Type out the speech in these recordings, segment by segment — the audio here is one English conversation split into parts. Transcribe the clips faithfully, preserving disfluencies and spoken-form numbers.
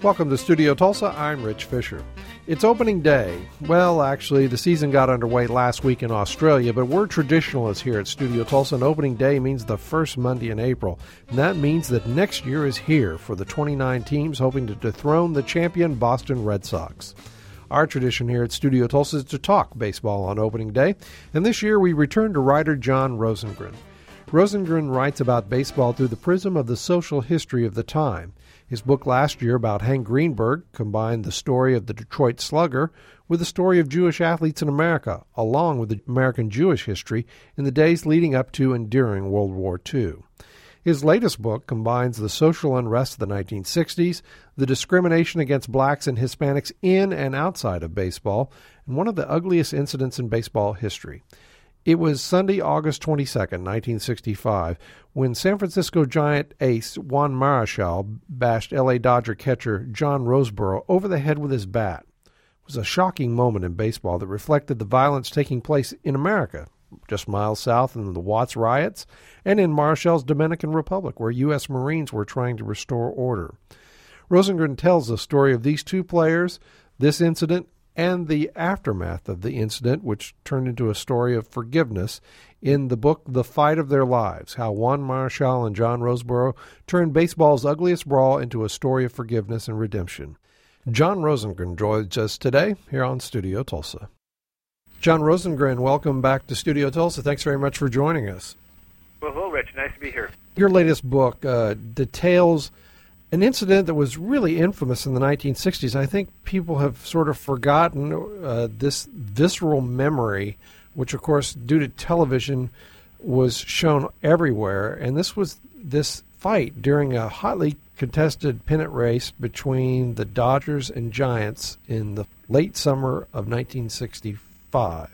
Welcome to Studio Tulsa. I'm Rich Fisher. It's opening day. Well, actually, the season got underway last week in Australia, but we're traditionalists here at Studio Tulsa, and opening day means the first Monday in April. And that means that next year is here for the twenty-nine teams hoping to dethrone the champion Boston Red Sox. Our tradition here at Studio Tulsa is to talk baseball on opening day, and this year we return to writer John Rosengren. Rosengren writes about baseball through the prism of the social history of the time. His book last year about Hank Greenberg combined the story of the Detroit Slugger with the story of Jewish athletes in America, along with the American Jewish history in the days leading up to and during World War Two. His latest book combines the social unrest of the nineteen sixties, the discrimination against blacks and Hispanics in and outside of baseball, and one of the ugliest incidents in baseball history. It was Sunday, August twenty-second, nineteen sixty-five, when San Francisco Giant ace Juan Marichal bashed L A Dodger catcher John Roseboro over the head with his bat. It was a shocking moment in baseball that reflected the violence taking place in America, just miles south in the Watts riots, and in Marichal's Dominican Republic, where U S Marines were trying to restore order. Rosengren tells the story of these two players, this incident, and the aftermath of the incident, which turned into a story of forgiveness, in the book The Fight of Their Lives, how Juan Marichal and John Roseboro turned baseball's ugliest brawl into a story of forgiveness and redemption. John Rosengren joins us today here on Studio Tulsa. John Rosengren, welcome back to Studio Tulsa. Thanks very much for joining us. Well, hello, Rich. Nice to be here. Your latest book uh, details an incident that was really infamous in the nineteen sixties. I think people have sort of forgotten uh, this visceral memory, which, of course, due to television, was shown everywhere. And this was this fight during a hotly contested pennant race between the Dodgers and Giants in the late summer of nineteen sixty-five.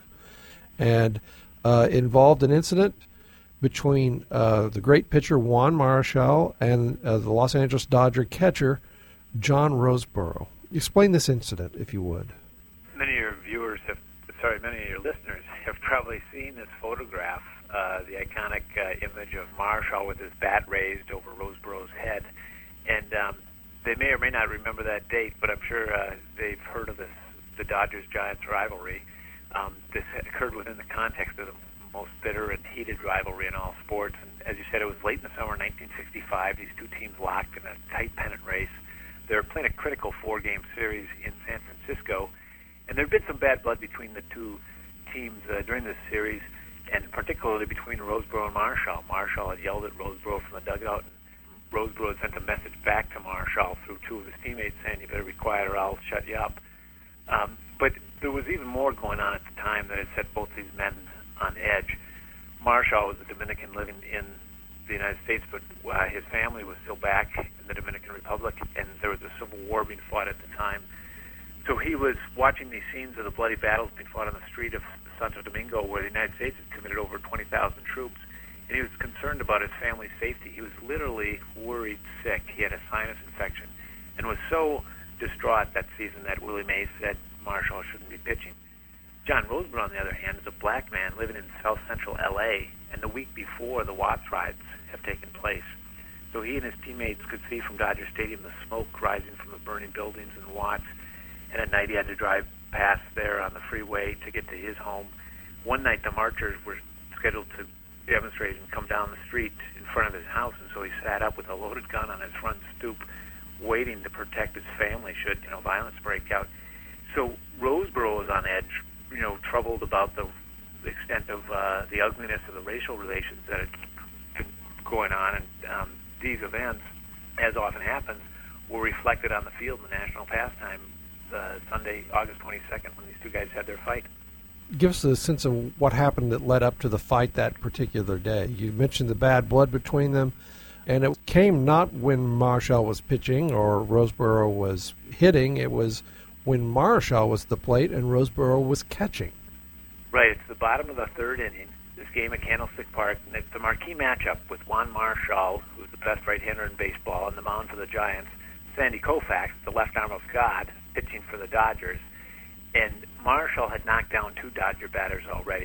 And uh, involved an incident between uh, the great pitcher Juan Marichal and uh, the Los Angeles Dodger catcher John Roseboro. Explain this incident, if you would. Many of your viewers have, sorry, many of your listeners have probably seen this photograph, uh, the iconic uh, image of Marichal with his bat raised over Roseboro's head. And um, they may or may not remember that date, but I'm sure uh, they've heard of this, the Dodgers-Giants rivalry. Um, this occurred within the context of the most bitter and heated rivalry in all sports. And as you said, it was late in the summer of nineteen sixty-five. These two teams locked in a tight pennant race. They were playing a critical four-game series in San Francisco, and there had been some bad blood between the two teams uh, during this series, and particularly between Roseboro and Marichal. Marichal had yelled at Roseboro from the dugout, and Roseboro had sent a message back to Marichal through two of his teammates saying, "You better be quiet or I'll shut you up." Um, but there was even more going on at the time that had set both these men on edge. Marichal was a Dominican living in the United States, but uh, his family was still back in the Dominican Republic, and there was a civil war being fought at the time. So he was watching these scenes of the bloody battles being fought on the street of Santo Domingo, where the United States had committed over twenty thousand troops, and he was concerned about his family's safety. He was literally worried sick. He had a sinus infection, and was so distraught that season that Willie Mays said Marichal shouldn't be pitching. John Roseboro, on the other hand, is a black man living in south central L A, and the week before the Watts riots have taken place. So he and his teammates could see from Dodger Stadium the smoke rising from the burning buildings in Watts, and at night he had to drive past there on the freeway to get to his home. One night the marchers were scheduled to demonstrate and come down the street in front of his house, and so he sat up with a loaded gun on his front stoop, waiting to protect his family should, you know, violence break out. So Roseboro was on edge, you know, troubled about the, the extent of uh, the ugliness of the racial relations that had been going on. And um, these events, as often happens, were reflected on the field in the national pastime uh, Sunday, August twenty-second, when these two guys had their fight. Give us a sense of what happened that led up to the fight that particular day. You mentioned the bad blood between them, and it came not when Marichal was pitching or Roseboro was hitting. It was when Marichal was at the plate and Roseboro was catching. Right. It's the bottom of the third inning, this game at Candlestick Park, and it's the marquee matchup with Juan Marichal, who's the best right-hander in baseball, on the mound for the Giants, Sandy Koufax, the left arm of God, pitching for the Dodgers. And Marichal had knocked down two Dodger batters already,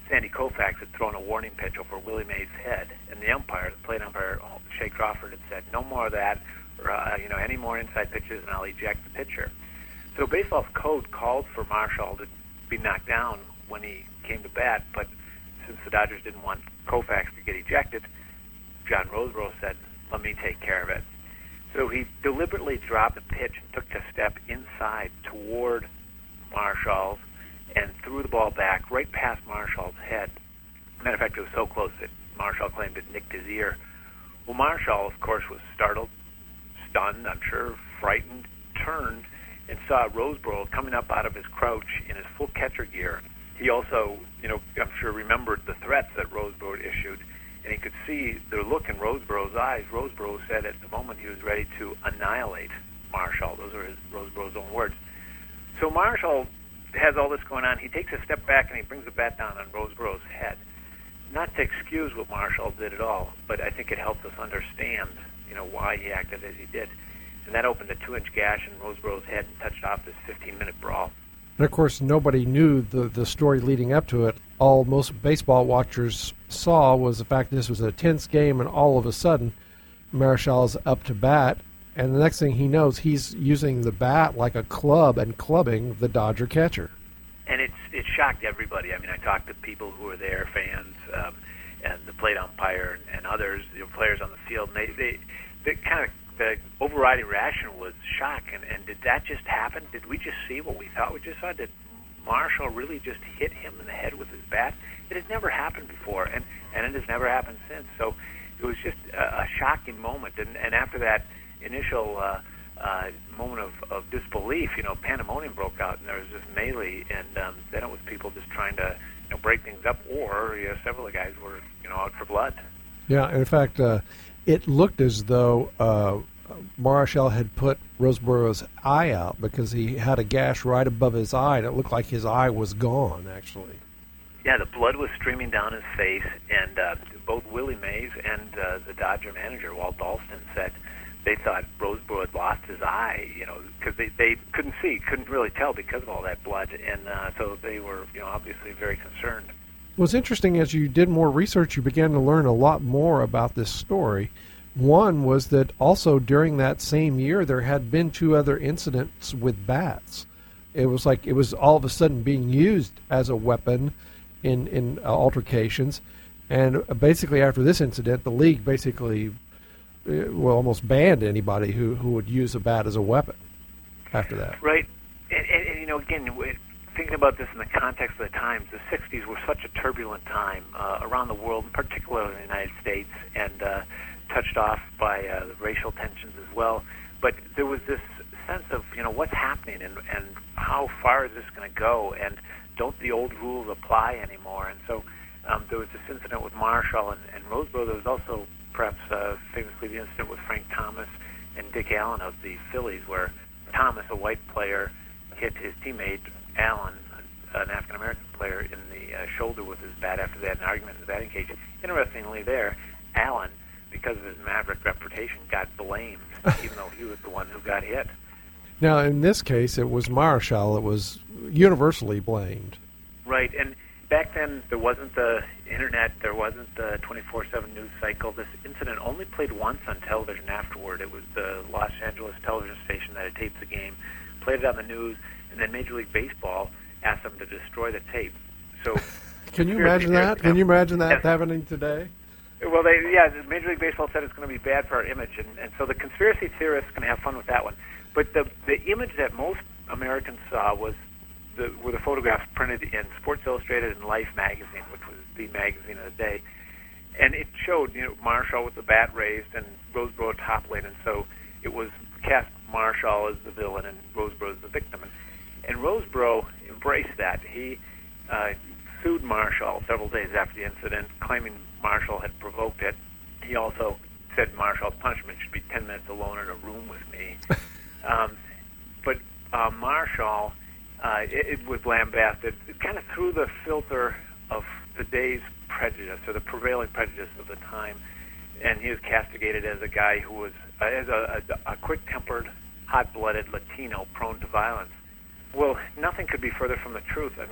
Sandy Koufax had thrown a warning pitch over Willie Mays' head, and the umpire, the plate umpire, Shea Crawford, had said, no more of that, or, uh, you know, any more inside pitches, and I'll eject the pitcher. So baseball's code called for Marshall to be knocked down when he came to bat, but since the Dodgers didn't want Koufax to get ejected, John Roseboro said, let me take care of it. So he deliberately dropped the pitch and took a step inside toward Marshall's and threw the ball back right past Marshall's head. Matter of fact, it was so close that Marshall claimed it nicked his ear. Well, Marshall, of course, was startled, stunned, I'm sure, frightened, turned, and saw Roseboro coming up out of his crouch in his full catcher gear. He also, you know, I'm sure remembered the threats that Roseboro issued, and he could see the look in Roseboro's eyes. Roseboro said at the moment he was ready to annihilate Marshall. Those are his, Roseboro's own words. So Marshall has all this going on. He takes a step back and he brings the bat down on Roseboro's head. Not to excuse what Marshall did at all, but I think it helps us understand, you know, why he acted as he did. And that opened a two-inch gash in Roseboro's head and touched off this fifteen-minute brawl. And, of course, nobody knew the, the story leading up to it. All most baseball watchers saw was the fact that this was a tense game, and all of a sudden, Marischal's up to bat, and the next thing he knows, he's using the bat like a club and clubbing the Dodger catcher. And it's it shocked everybody. I mean, I talked to people who were there, fans, um, and the plate umpire, and, and others, you know, players on the field. And they, they, they kind of the overriding reaction was shock. And, and did that just happen? Did we just see what we thought we just saw? Did Marshall really just hit him in the head with his bat? It has never happened before, and, and it has never happened since. So it was just a, a shocking moment. And, and after that initial uh, uh, moment of, of disbelief, you know, pandemonium broke out, and there was this melee, and um, then it was people just trying to, you know, break things up, or you know, several of the guys were, you know, out for blood. Yeah, in fact, uh, it looked as though uh, Marischal had put Roseboro's eye out because he had a gash right above his eye, and it looked like his eye was gone, actually. Yeah, the blood was streaming down his face, and uh, both Willie Mays and uh, the Dodger manager, Walt Dalston, said they thought Roseboro had lost his eye, you know, because they, they couldn't see, couldn't really tell because of all that blood, and uh, so they were, you know, obviously very concerned. What's interesting, as you did more research, you began to learn a lot more about this story. One was that also during that same year, there had been two other incidents with bats. It was like it was all of a sudden being used as a weapon in, in uh, altercations. And basically after this incident, the league basically well, almost banned anybody who, who would use a bat as a weapon after that. Right. And, and, and you know, again, thinking about this in the context of the times, the sixties were such a turbulent time uh, around the world, particularly in the United States, and uh, touched off by uh, the racial tensions as well. But there was this sense of, you know, what's happening and, and how far is this going to go, and don't the old rules apply anymore? And so um, there was this incident with Marshall and, and Roseboro. There was also perhaps uh, famously the incident with Frank Thomas and Dick Allen of the Phillies, where Thomas, a white player, hit his teammate Allen, an African-American player, in the uh, shoulder with his bat after they had an argument in the batting cage. Interestingly there, Allen, because of his maverick reputation, got blamed, even though he was the one who got hit. Now, in this case, it was Marischal that was universally blamed. Right, and back then there wasn't the internet, there wasn't the twenty-four seven news cycle. This incident only played once on television afterward. It was the Los Angeles television station that had taped the game, played it on the news, and then Major League Baseball asked them to destroy the tape. So, can you imagine that? Can you imagine that yes. happening today? Well, they, yeah, Major League Baseball said it's going to be bad for our image, and, and so the conspiracy theorists can have fun with that one. But the the image that most Americans saw was the were the photographs printed in Sports Illustrated and Life magazine, which was the magazine of the day, and it showed, you know, Marshall with the bat raised and Roseboro toppling, and so it was cast Marshall as the villain and Roseboro as the victim, and, and Roseboro embraced that. He uh, sued Marshall several days after the incident, claiming Marshall had provoked it. He also said Marshall's punishment should be ten minutes alone in a room with me. um, but uh, Marshall, uh, it, it was lambasted kind of through the filter of the day's prejudice, or the prevailing prejudice of the time, and he was castigated as a guy who was uh, as a, a, a quick-tempered, hot-blooded Latino prone to violence. Well, nothing could be further from the truth. I mean,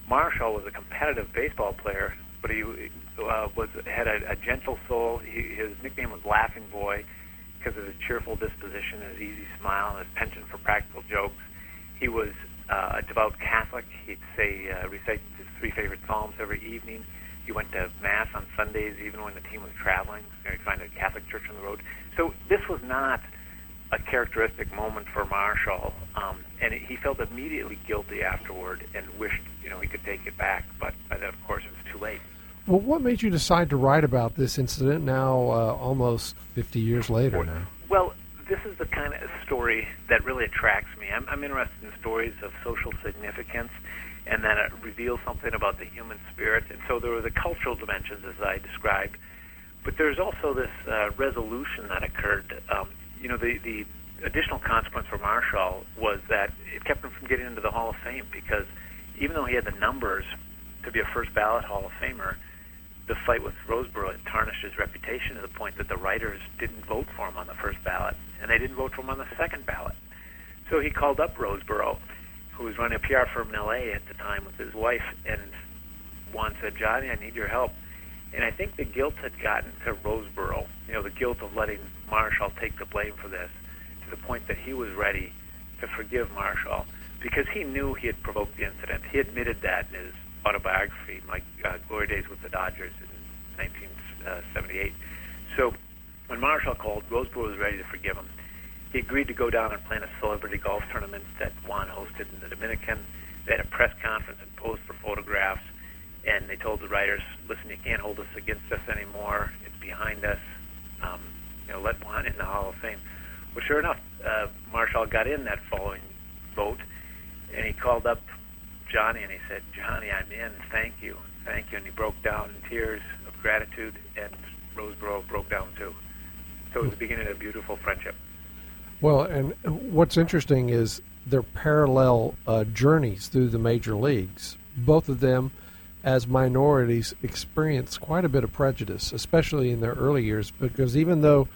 Marshall was a competitive baseball player, but he uh, was had a, a gentle soul. He, his nickname was Laughing Boy because of his cheerful disposition, his easy smile, and his penchant for practical jokes. He was uh, a devout Catholic. He'd say, uh, recite his three favorite psalms every evening. He went to Mass on Sundays, even when the team was traveling. You know, he'd find a Catholic church on the road. So this was not a characteristic moment for Marshall, um, and it, he felt immediately guilty afterward and wished, you know, he could take it back. But by then, of course, it was too late. Well, what made you decide to write about this incident now, uh, almost fifty years later now? Well, this is the kind of story that really attracts me. I'm, I'm interested in stories of social significance and that it reveals something about the human spirit. And so there were the cultural dimensions, as I described, but there's also this uh, resolution that occurred. Um, you know, the, the additional consequence for Marshall was that it kept him from getting into the Hall of Fame, because even though he had the numbers to be a first ballot Hall of Famer, the fight with Roseboro had tarnished his reputation to the point that the writers didn't vote for him on the first ballot, and they didn't vote for him on the second ballot. So he called up Roseboro, who was running a P R firm in L A at the time with his wife, and one said, "Johnny, I need your help." And I think the guilt had gotten to Roseboro, you know, the guilt of letting Marshall take the blame for this, to the point that he was ready to forgive Marshall, because he knew he had provoked the incident. He admitted that in his autobiography, My uh, Glory Days with the Dodgers, in nineteen seventy-eight. So when Marshall called, Roseboro was ready to forgive him. He agreed to go down and plan a celebrity golf tournament that Juan hosted in the Dominican. They had a press conference and posed for photographs, and they told the writers, "Listen, you can't hold this against us anymore. It's behind us. Um, you know, let Juan in the Hall of Fame." Well, sure enough, uh, Marshall got in that following vote, and he called up Johnny and he said, "Johnny, I'm in. Thank you, thank you." And he broke down in tears of gratitude, and Roseboro broke down too. So it was the beginning of a beautiful friendship. Well, and what's interesting is their parallel uh, journeys through the major leagues. Both of them, as minorities, experienced quite a bit of prejudice, especially in their early years, because even though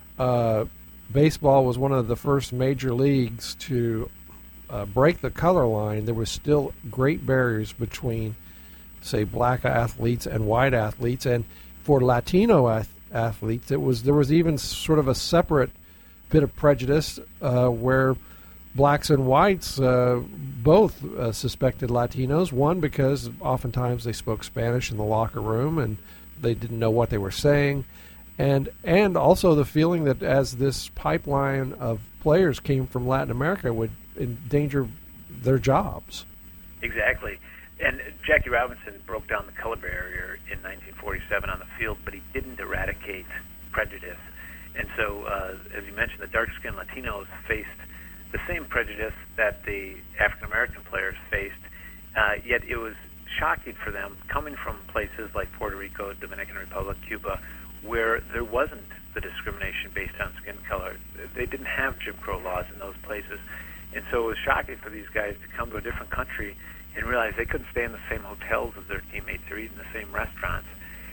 uh, baseball was one of the first major leagues to uh, break the color line, there was still great barriers between, say, black athletes and white athletes. And for Latino ath- athletes, it was there was even sort of a separate bit of prejudice uh, where blacks and whites uh, both uh, suspected Latinos. One, because oftentimes they spoke Spanish in the locker room and they didn't know what they were saying, and and also the feeling that as this pipeline of players came from Latin America would endanger their jobs. Exactly. And Jackie Robinson broke down the color barrier in nineteen forty-seven on the field, but he didn't eradicate prejudice. And so, uh, as you mentioned, the dark-skinned Latinos faced the same prejudice that the African-American players faced, uh, yet it was shocking for them, coming from places like Puerto Rico, Dominican Republic, Cuba, where there wasn't the discrimination based on skin color. They didn't have Jim Crow laws in those places. And so it was shocking for these guys to come to a different country and realize they couldn't stay in the same hotels as their teammates or eat in the same restaurants.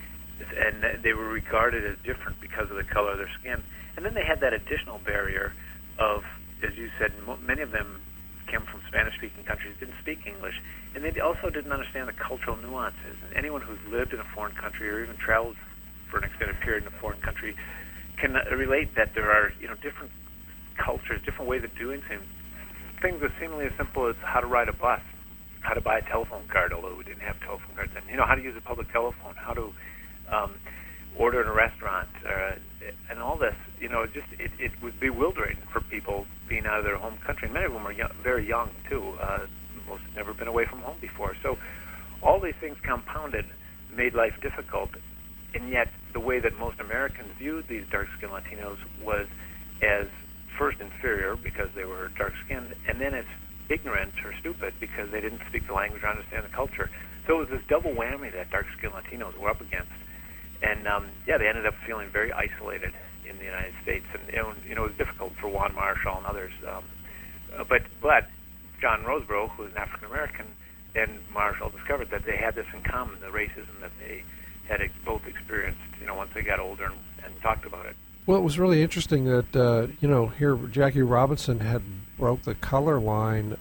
And they were regarded as different because of the color of their skin. And then they had that additional barrier of, as you said, many of them came from Spanish-speaking countries, didn't speak English, and they also didn't understand the cultural nuances. And anyone who's lived in a foreign country or even traveled for an extended period in a foreign country can relate that there are, you know, different cultures, different ways of doing things. Things that seemingly as simple as how to ride a bus, how to buy a telephone card, although we didn't have telephone cards then, you know, how to use a public telephone, how to um, order in a restaurant, uh, and all this, you know, just it, it was bewildering for people being out of their home country. And many of them were young, very young, too. Uh, most had never been away from home before. So all these things compounded made life difficult. And yet the way that most Americans viewed these dark-skinned Latinos was as first inferior because they were dark-skinned, and then as ignorant or stupid because they didn't speak the language or understand the culture. So it was this double whammy that dark-skinned Latinos were up against. And, um, yeah, they ended up feeling very isolated in the United States. And, you know, you know it was difficult for Juan Marshall and others. Um, uh, but, but John Roseboro, who was an African-American, and Marshall discovered that they had this in common, the racism that they had both experienced, you know, once they got older and, and talked about it. Well, it was really interesting that, uh, you know, here Jackie Robinson had broke the color line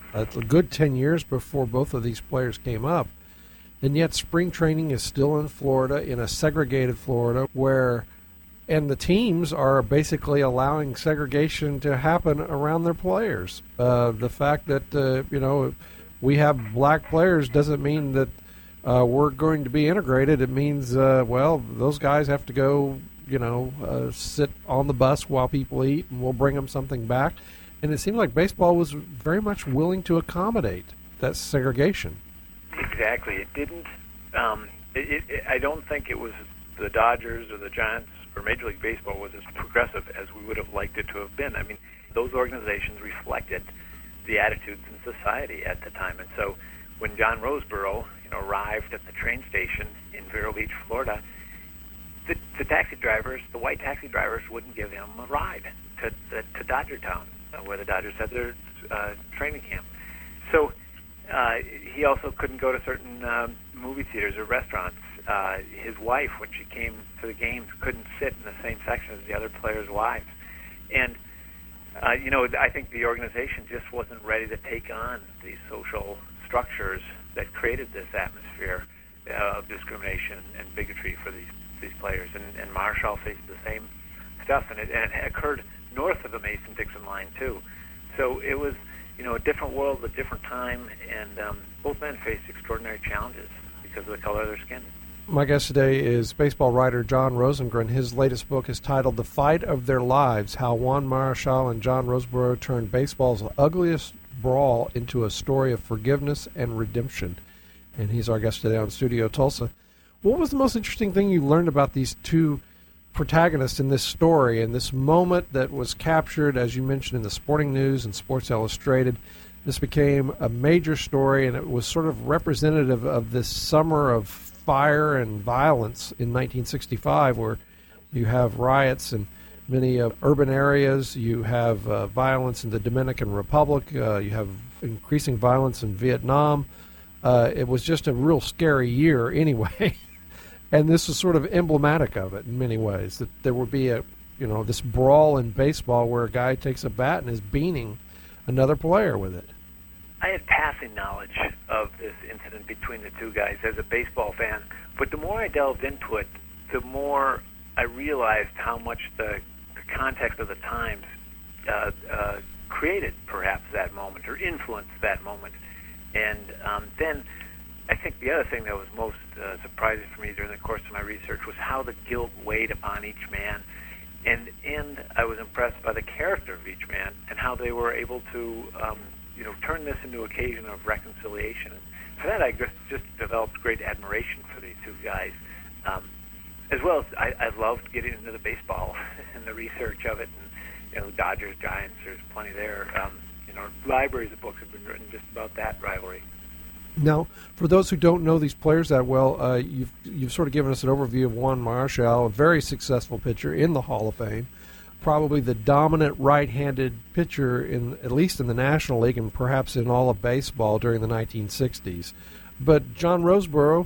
a good ten years before both of these players came up. And yet spring training is still in Florida, in a segregated Florida, where, and the teams are basically allowing segregation to happen around their players. Uh, the fact that, uh, you know, we have black players doesn't mean that uh, we're going to be integrated. It means, uh, well, those guys have to go, you know, uh, sit on the bus while people eat, and we'll bring them something back. And it seemed like baseball was very much willing to accommodate that segregation. Exactly. It didn't. Um, it, it, I don't think it was the Dodgers or the Giants or Major League Baseball was as progressive as we would have liked it to have been. I mean, those organizations reflected the attitudes in society at the time. And so, when John Roseborough, you know, arrived at the train station in Vero Beach, Florida, the, the taxi drivers, the white taxi drivers, wouldn't give him a ride to to, to Dodgertown, uh, where the Dodgers had their uh, training camp. So. Uh, he also couldn't go to certain um, movie theaters or restaurants. Uh, his wife, when she came to the games, couldn't sit in the same section as the other players' wives. And, uh, you know, I think the organization just wasn't ready to take on these social structures that created this atmosphere uh, of discrimination and bigotry for these, these players. And, and Marshall faced the same stuff, and it, and it occurred north of the Mason-Dixon line, too. So it was... You know, a different world, a different time, and um, both men faced extraordinary challenges because of the color of their skin. My guest today is baseball writer John Rosengren. His latest book is titled The Fight of Their Lives, How Juan Marichal and John Roseborough Turned Baseball's Ugliest Brawl into a Story of Forgiveness and Redemption. And he's our guest today on Studio Tulsa. What was the most interesting thing you learned about these two protagonist in this story and this moment that was captured, as you mentioned, in the Sporting News and Sports Illustrated? This became a major story, and it was sort of representative of this summer of fire and violence in nineteen sixty-five, where you have riots in many uh, urban areas, you have uh, violence in the Dominican Republic, uh, you have increasing violence in Vietnam. Uh, it was just a real scary year anyway. And this was sort of emblematic of it in many ways, that there would be a, you know, this brawl in baseball where a guy takes a bat and is beaning another player with it. I had passing knowledge of this incident between the two guys as a baseball fan, but the more I delved into it, the more I realized how much the, the context of the times uh, uh, created perhaps that moment or influenced that moment. And um, then I think the other thing that was most uh, surprising for me during the course of my research was how the guilt weighed upon each man. And and I was impressed by the character of each man and how they were able to, um, you know, turn this into an occasion of reconciliation. And for that, I just, just developed great admiration for these two guys. Um, as well as I, I loved getting into the baseball and the research of it. And, you know, Dodgers, Giants, there's plenty there. Um, you know, libraries of books have been written just about that rivalry. Now, for those who don't know these players that well, uh, you've you've sort of given us an overview of Juan Marichal, a very successful pitcher in the Hall of Fame, probably the dominant right-handed pitcher in at least in the National League and perhaps in all of baseball during the nineteen sixties. But John Roseborough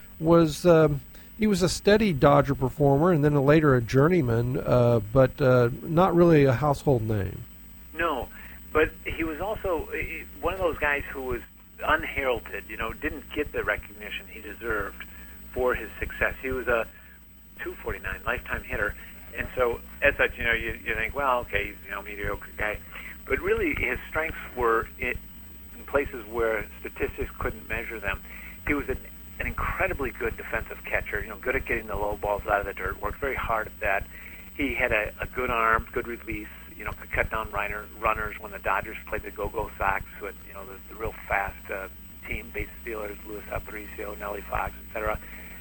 was um, he was a steady Dodger performer and then later a journeyman, uh, but uh, not really a household name. No, but he was also one of those guys who was unheralded, you know, didn't get the recognition he deserved for his success. He was a two forty-nine lifetime hitter, and so as such, you know, you, you think, well, okay, he's, you know, a mediocre guy, but really his strengths were in, in places where statistics couldn't measure them. He was an, an incredibly good defensive catcher, you know, good at getting the low balls out of the dirt, worked very hard at that. He had a, a good arm, good release, you know, could cut down runner, runners when the Dodgers played the Go-Go Sox, who had, you know, the, the real fast uh, team, base stealers, Luis Aparicio, Nellie Fox, et cetera.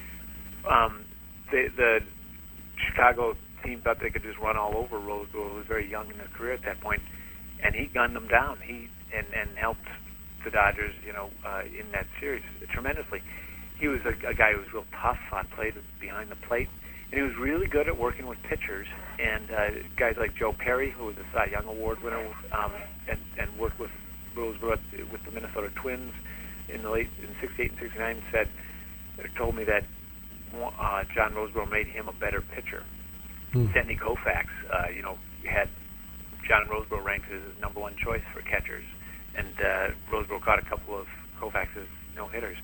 Um, the, the Chicago team thought they could just run all over Roseborough, who was very young in his career at that point, and he gunned them down. He and, and helped the Dodgers, you know, uh, in that series tremendously. He was a, a guy who was real tough on play behind the plate. And he was really good at working with pitchers, and uh, guys like Joe Perry, who was a Cy Young Award winner, um, and, and worked with Roseborough with the Minnesota Twins in the late in sixty-eight and sixty-nine, said, told me that uh, John Roseborough made him a better pitcher. Hmm. Sandy Koufax, uh, you know, had John Roseborough ranked as his number one choice for catchers, and uh, Roseboro caught a couple of Koufax's no-hitters.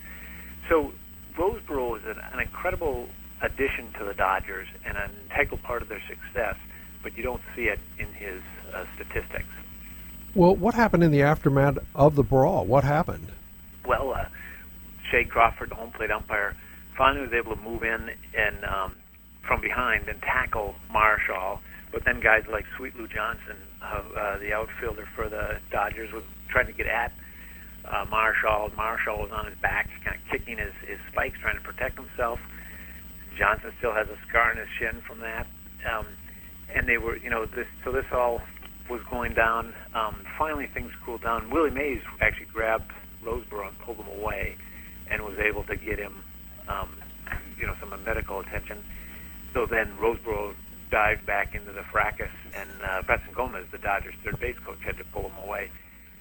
So Roseboro is an, an incredible addition to the Dodgers and an integral part of their success, but you don't see it in his uh, statistics. Well, what happened in the aftermath of the brawl? What happened? Well, uh, Shay Crawford, the home plate umpire, finally was able to move in and um, from behind and tackle Marshall, but then guys like Sweet Lou Johnson, uh, uh, the outfielder for the Dodgers, was trying to get at uh, Marshall. Marshall was on his back, kind of kicking his, his spikes, trying to protect himself. Johnson still has a scar in his shin from that. Um, and they were, you know, this, so this all was going down. Um, finally, things cooled down. Willie Mays actually grabbed Roseboro and pulled him away and was able to get him, um, you know, some medical attention. So then Roseboro dived back into the fracas, and uh, Preston Gomez, the Dodgers' third base coach, had to pull him away.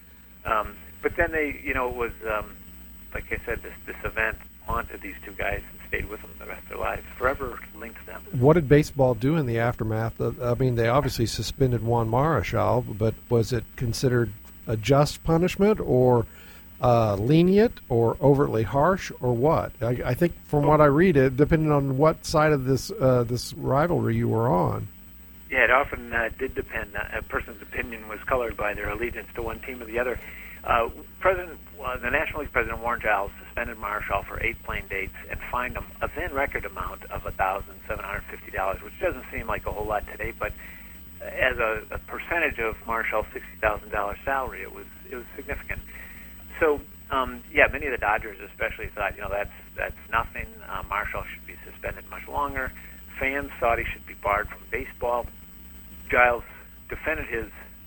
Um, but then they, you know, it was, um, like I said, this, this event haunted these two guys and stayed with them the rest of their lives, forever linked them. What did baseball do in the aftermath? Of, I mean, they obviously suspended Juan Marichal, but was it considered a just punishment or uh, lenient or overtly harsh or what? I, I think from what I read, it depending on what side of this uh, this rivalry you were on. Yeah, it often uh, did depend. A person's opinion was colored by their allegiance to one team or the other. Uh, President, uh, the National League President Warren Giles suspended Marshall for eight playing dates and fined him a then record amount of one thousand seven hundred fifty dollars, which doesn't seem like a whole lot today, but as a, a percentage of Marshall's sixty thousand dollars salary, it was it was significant. So, um, yeah, many of the Dodgers especially thought, you know, that's that's nothing. Uh, Marshall should be suspended much longer. Fans thought he should be barred from baseball. Giles defended his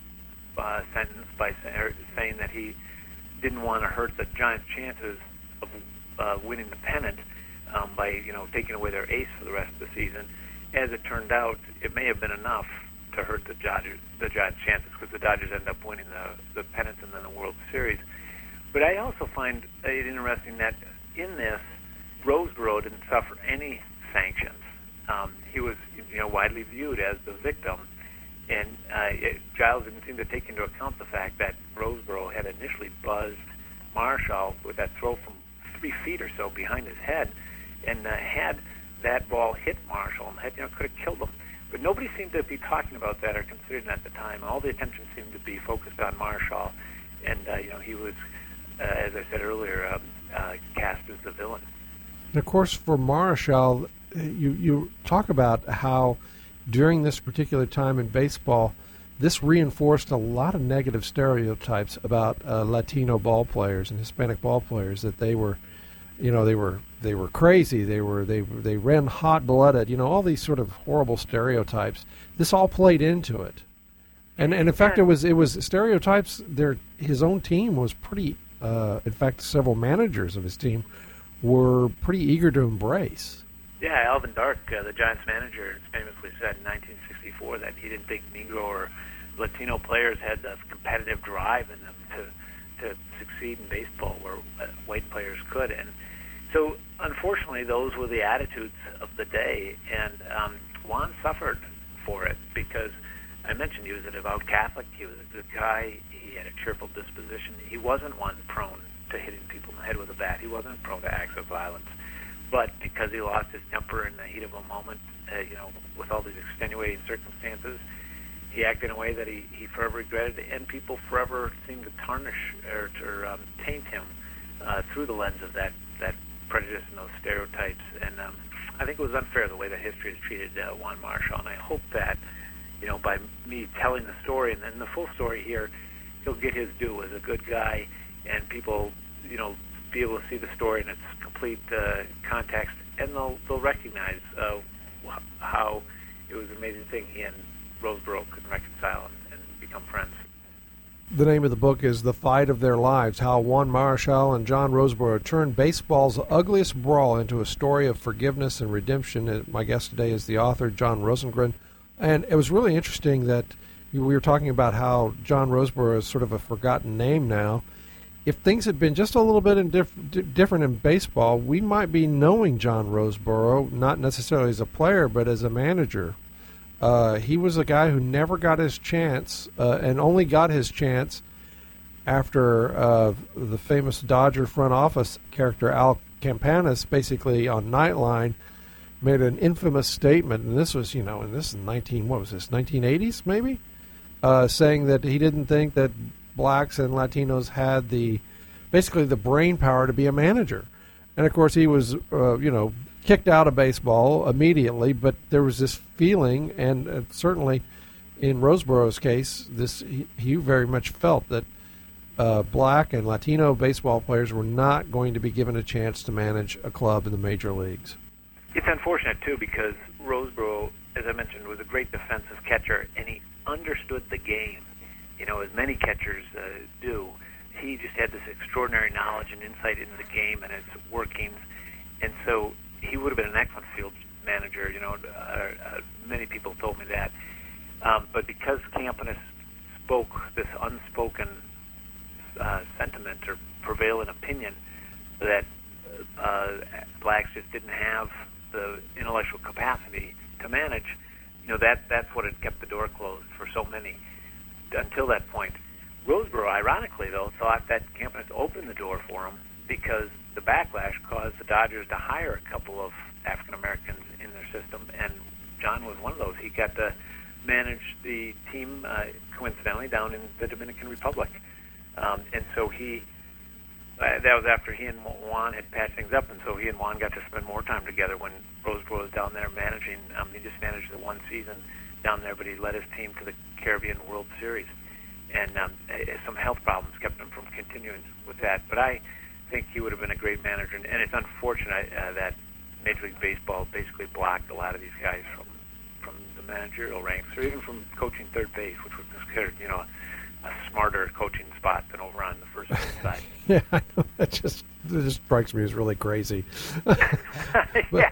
uh, sentence by say, saying that he didn't want to hurt the Giants' chances of uh, winning the pennant um, by, you know, taking away their ace for the rest of the season. As it turned out, it may have been enough to hurt the Dodgers, the Giants' chances, because the Dodgers ended up winning the the pennant and then the World Series. But I also find it interesting that in this, Roseboro didn't suffer any sanctions. Um, he was, you know, widely viewed as the victim, and uh, it, Giles didn't seem to take into account the fact that Roseboro had initially buzzed Marshall with that throw from three feet or so behind his head, and uh, had that ball hit Marshall and had, you know, could have killed him. But nobody seemed to be talking about that or considering that at the time. All the attention seemed to be focused on Marshall, and uh, you know, he was, uh, as I said earlier, um, uh, cast as the villain. And of course, for Marichal, you you talk about how during this particular time in baseball, this reinforced a lot of negative stereotypes about uh, Latino ball players and Hispanic ball players, that they were, you know, they were they were crazy, they were they they ran hot-blooded, you know, all these sort of horrible stereotypes. This all played into it, and and in fact, it was it was stereotypes. Their his own team was pretty. Uh, in fact, several managers of his team were pretty eager to embrace. Yeah, Alvin Dark, uh, the Giants manager, famously said in nineteen sixty-four that he didn't think Negro or Latino players had the competitive drive in them to to succeed in baseball where uh, white players could. And so, unfortunately, those were the attitudes of the day. And um, Juan suffered for it because I mentioned he was a devout Catholic. He was a good guy. He had a cheerful disposition. He wasn't one prone to hitting people in the head with a bat. He wasn't prone to acts of violence. But because he lost his temper in the heat of a moment, uh, you know, with all these extenuating circumstances, he acted in a way that he, he forever regretted, and people forever seemed to tarnish or to um, taint him uh, through the lens of that, that prejudice and those stereotypes. And um, I think it was unfair the way that history has treated uh, Juan Marichal, and I hope that, you know, by me telling the story and then the full story here, he'll get his due as a good guy, and people, you know, be able to see the story in its complete uh, context, and they'll they'll recognize uh, how it was an amazing thing he and Roseboro could reconcile and, and become friends. The name of the book is The Fight of Their Lives, How Juan Marichal and John Roseboro Turned Baseball's Ugliest Brawl into a Story of Forgiveness and Redemption. My guest today is the author, John Rosengren. And it was really interesting that we were talking about how John Roseboro is sort of a forgotten name now. If things had been just a little bit in diff- d- different in baseball, we might be knowing John Roseboro, not necessarily as a player, but as a manager. Uh, he was a guy who never got his chance uh, and only got his chance after uh, the famous Dodger front office character Al Campanis, basically on Nightline, made an infamous statement, and this was, you know, and this is nineteen, what was this, nineteen eighties maybe, uh, saying that he didn't think that blacks and Latinos had the, basically the brain power to be a manager. And, of course, he was, uh, you know, kicked out of baseball immediately, but there was this feeling, and uh, certainly in Roseboro's case, this he, he very much felt that uh, black and Latino baseball players were not going to be given a chance to manage a club in the major leagues. It's unfortunate, too, because Roseboro, as I mentioned, was a great defensive catcher, and he understood the game, you know, as many catchers uh, do. He just had this extraordinary knowledge and insight into the game and its workings, and so he would have been an excellent field manager. You know, uh, uh, many people told me that. Um, but because Campanis spoke this unspoken uh, sentiment or prevalent opinion that uh, blacks just didn't have the intellectual capacity to manage, you know, that that's what had kept the door closed for so many until that point. Roseboro, ironically, though, thought that Campanis opened the door for him because the backlash caused the Dodgers to hire a couple of African Americans in their system, and John was one of those. He got to manage the team, uh, coincidentally, down in the Dominican Republic. Um, and so he, uh, that was after he and Juan had patched things up, and so he and Juan got to spend more time together when Roseboro was down there managing. Um, he just managed the one season down there, but he led his team to the Caribbean World Series. And um, some health problems kept him from continuing with that. But I think he would have been a great manager, and it's unfortunate uh, that Major League Baseball basically blocked a lot of these guys from from the managerial ranks, or even from coaching third base, which was considered, you know, a smarter coaching spot than over on the first base side. Yeah, I know. That just that just strikes me as really crazy. but, yeah.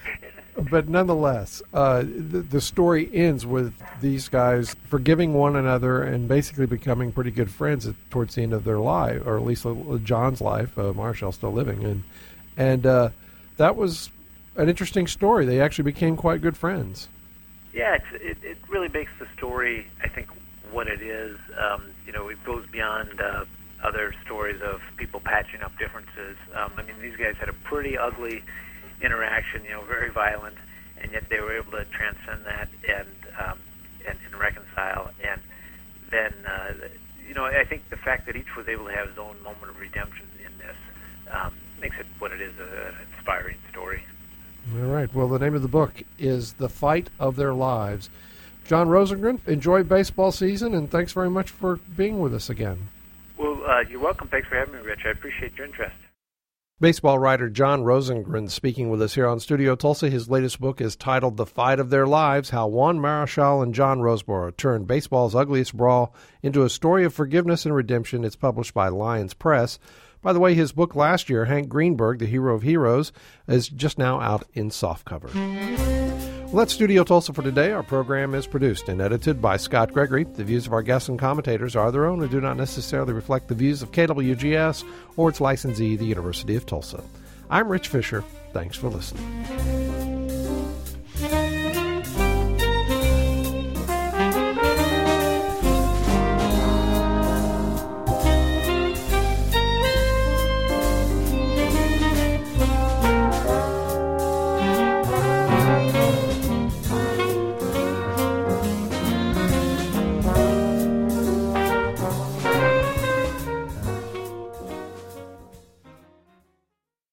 But nonetheless, uh, the, the story ends with these guys forgiving one another and basically becoming pretty good friends at, towards the end of their life, or at least John's life. Uh, Marshall's still living, and and uh, that was an interesting story. They actually became quite good friends. Yeah, it's, it it really makes the story, I think, what it is. Um, you know, it goes beyond uh, other stories of people patching up differences. Um, I mean, these guys had a pretty ugly interaction, you know, very violent, and yet they were able to transcend that and um, and, and reconcile. And then, uh, you know, I think the fact that each was able to have his own moment of redemption in this um, makes it what it is, an inspiring story. All right. Well, the name of the book is The Fight of Their Lives. John Rosengren, enjoy baseball season, and thanks very much for being with us again. Well, uh, you're welcome. Thanks for having me, Rich. I appreciate your interest. Baseball writer John Rosengren speaking with us here on Studio Tulsa. His latest book is titled The Fight of Their Lives, How Juan Marichal and John Roseboro Turned Baseball's Ugliest Brawl into a Story of Forgiveness and Redemption. It's published by Lyons Press. By the way, his book last year, Hank Greenberg, The Hero of Heroes, is just now out in softcover. Well, that's Studio Tulsa for today. Our program is produced and edited by Scott Gregory. The views of our guests and commentators are their own and do not necessarily reflect the views of K W G S or its licensee, the University of Tulsa. I'm Rich Fisher. Thanks for listening.